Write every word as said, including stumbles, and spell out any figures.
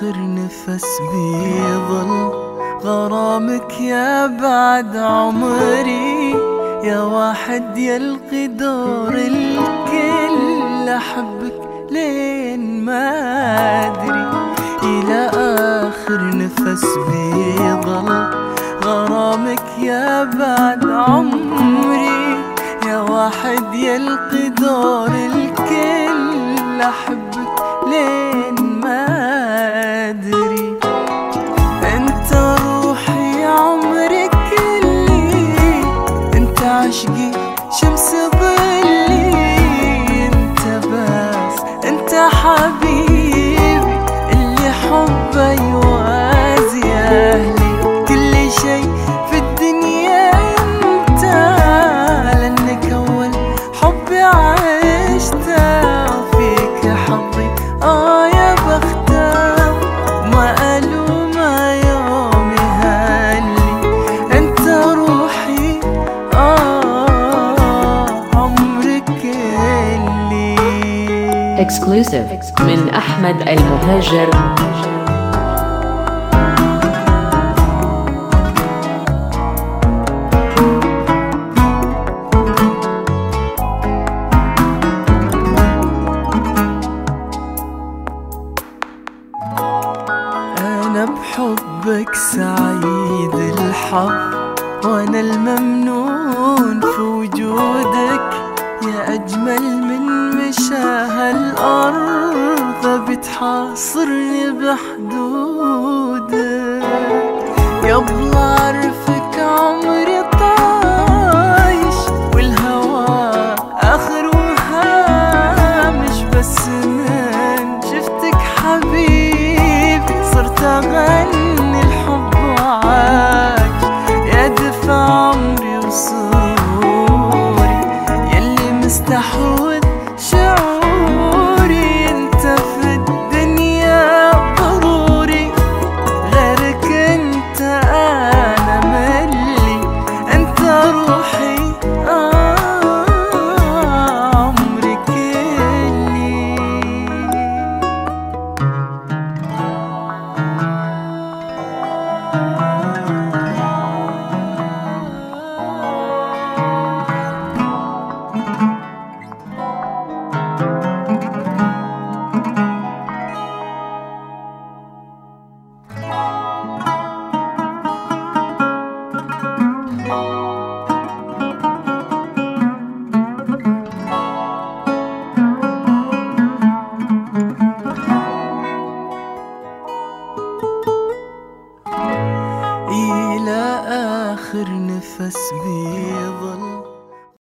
آخر نفس بيظل غرامك يا بعد عمري، يا واحد يلقي دور الكل، أحبك لين ما أدري. إلى آخر نفس بيظل غرامك يا بعد عمري، يا واحد يلقي دور الكل، أحبك لين ما أدري. أنت روحي عمري كلي، أنت عشقي شمس ظلي، أنت بس أنت حبيبي اللي حبه يوازي أهلي. كل شي في الدنيا أنت، لأنك أول حبي عشته، وفيك حظي آه يا بختة، ما ألوم يوم يهلي. أنت روحي آه عمرك اللي Exclusive من أحمد المهاجر. أنا بحبك سعيد الحظ، وأنا الممنون في وجودك، يا أجمل من مشاها الأرض، بتحاصرني بحدودك. يبلا أعرفك عمري طايش، والهوى آخر وهامش، بس من شفتك حبيبي صرت أغني الحب وعاش. يا دفع عمري وسروري، يلي مستحوذ شعوري، انت في الدنيا ضروري، غيرك انت انا ملي. انت روحي آه عمري كلي. إلى آخر نفس بيظل